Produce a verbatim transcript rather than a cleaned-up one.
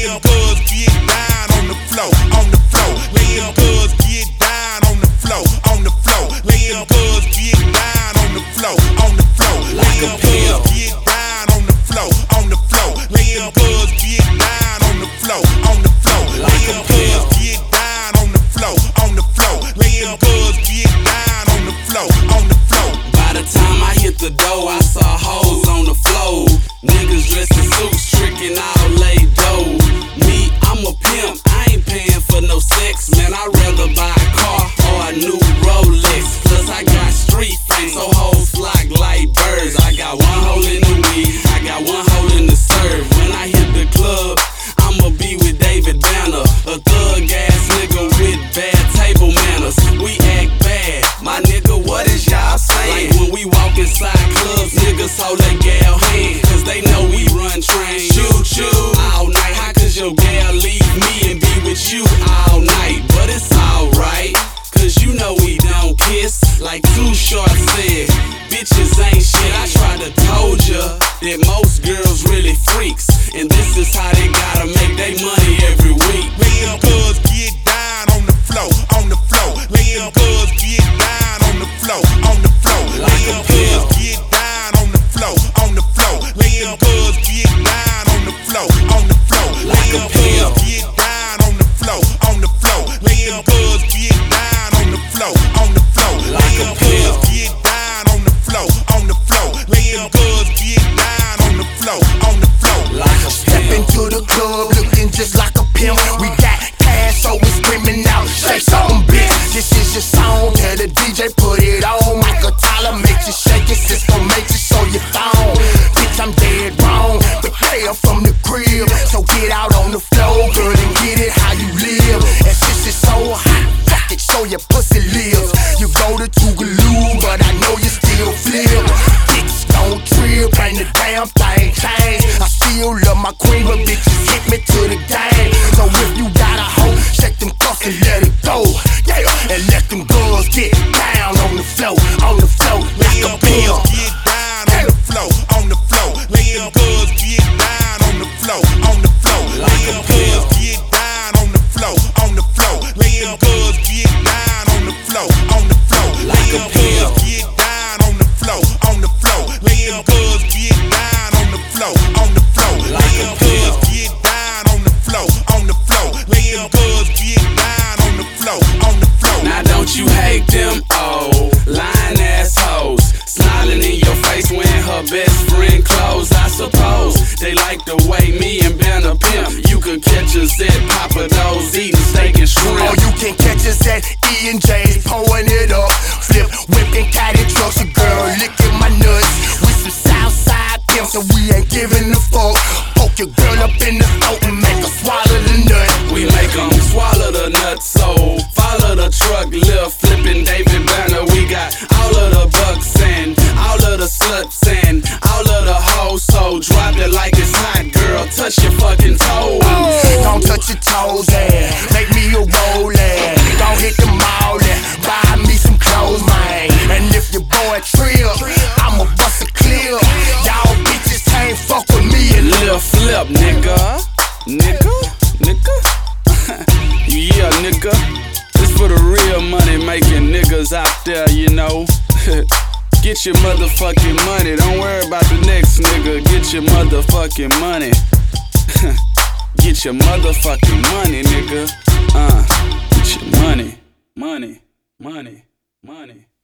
them girls get down on the floor, on the floor. Let them girls get down on the floor, on the floor. Let them girls get down on the floor, on the floor. Let them girls get down on the floor, on the floor. Let them girls get down on the floor, on the floor. Let them girls get down on the floor, on the floor. Let them girls get down on the floor, on the floor. By the time I hit the door, I saw hoes on the floor. Niggas dressed in suits, tricking all laid dough. Me, I'm a pimp, I ain't paying for no sex. Man, I'd rather buy a car or a new Rolex. Plus I got street fame, so hoes flock like birds. I got one hole in the weed, I got one hole in the serve. When I hit the club, I'ma be with David Banner, a thug ass nigga with bad table manners. We act bad, my nigga, what is y'all saying? Like when we walk inside clubs, niggas hold their gal hand, cause they know we run trains. Choo choo all night, how could your gal leave me and be with you all night? But it's alright, cause you know we don't kiss. Like Too Short said, bitches ain't shit. I tried to told ya that most girls really freaks, and this is how they gotta make their money every week. Let them girls get down on the floor, on the floor. Let them girls get down on the floor, on the floor. Let them girls get down on the floor, on the floor. Let them girls get down on the floor, on the floor. Let them girls get down on the floor, on the floor. Let them girls get down on the floor, on the floor. Let them girls get down on the floor, on the floor. Let them girls get down on the floor, on the floor. Like a Step into the club looking just like a pimp. We got cash, so we screaming out, shake something, bitch. This is your song, tell the D J put it on. Michael Tyler makes you shake it, Cisco makes you show your thong. Bitch, I'm dead wrong, but they are from the crib. So get out on the floor, girl, and get it how you live. And since it's so hot, fuck it, show your pussy lives. You go to Tougaloo, but I know you still flip. Bitch, don't trip, ain't the damn thing change. I still love my queen, but bitches hit me to the game. So if you got a hoe, shake them cuffs and let it go. Yeah, and let them girls get down on the floor, on the floor, like a pill. Get down on the floor, on the floor. Let them girls get down on the floor, on the floor. Let them girls get down on the floor, on the floor. Let them girls get down on the floor, on the floor. Let them girls get down on the floor, on the floor. Let them girls get down on the floor, on the floor. Let them girls get down on the floor, on the floor. Let them girls get down on the floor, on the floor. Now don't you hate them old lying assholes, smiling in your face wearing her best friend clothes? I suppose they like the way me and Ben a pimp. You could catch us at Papa Do's eating steak and shrimp. Oh, you can catch us at E and J's, pouring it up. Flip, whipping caddy trucks, a girl licking my nuts. With some Southside pimps, so we ain't giving a fuck. Poke your girl up in the throat and make her swallow the nut. We make them swallow the nut, so follow the truck, lift, flipping David Banner. We got all of the bucks and all of the sluts and all of the hoes. So drop it like it's hot, girl, touch your fucking toes. Don't touch your toes, and make me a rollin'. Don't hit the mall and buy me some clothes, man. And if your boy trip, I'ma bust a clip. Y'all bitches can't fuck with me and Lil' flip, nigga, nigga, nigga. Yeah, nigga. This for the real money making niggas out there, you know. Get your motherfucking money. Don't worry about the next nigga. Get your motherfucking money. Get your motherfucking money, nigga. Uh, get your money, money, money, money.